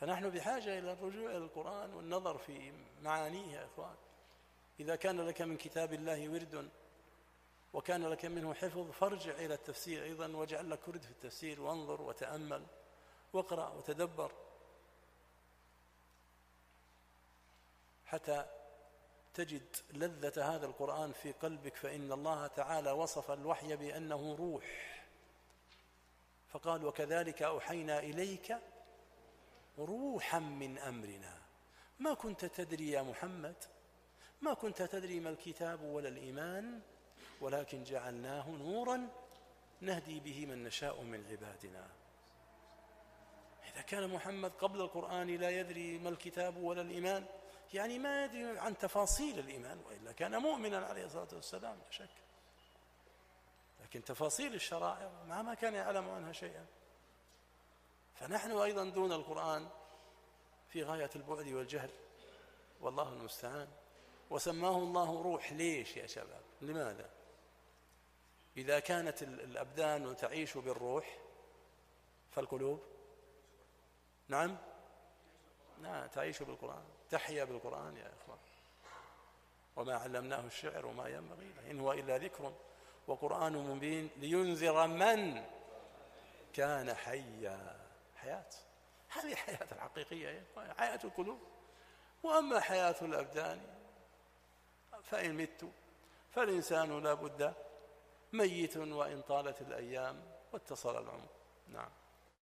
فنحن بحاجة إلى الرجوع إلى القرآن والنظر في معانيه يا إخوان. إذا كان لك من كتاب الله ورد وكان لك منه حفظ فارجع إلى التفسير أيضا، واجعل لك ورد في التفسير، وانظر وتأمل واقرأ وتدبر حتى تجد لذة هذا القرآن في قلبك. فإن الله تعالى وصف الوحي بأنه روح، فقال وكذلك أوحينا إليك روحا من أمرنا ما كنت تدري يا محمد، ما كنت تدري ما الكتاب ولا الإيمان، ولكن جعلناه نورا نهدي به من نشاء من عبادنا. إذا كان محمد قبل القرآن لا يدري ما الكتاب ولا الإيمان، يعني ما يدري عن تفاصيل الإيمان، وإلا كان مؤمنا عليه الصلاة والسلام لا شك، لكن تفاصيل الشرائع ما كان يعلم عنها شيئا. فنحن أيضا دون القرآن في غاية البعد والجهل، والله المستعان. وسماه الله روح، ليش يا شباب؟ لماذا؟ إذا كانت الأبدان تعيش بالروح فالقلوب نعم تعيش بالقرآن، تحيا بالقرآن يا إخوان. وما علمناه الشعر وما ينبغي له، إن هو إلا ذكر وقرآن مبين لينذر من كان حيا. حياة، هذه الحياة الحقيقية، حياة القلوب. وأما حياة الأبدان فإن مت فالإنسان لا بد ميت، وإن طالت الأيام واتصل العمر. نعم.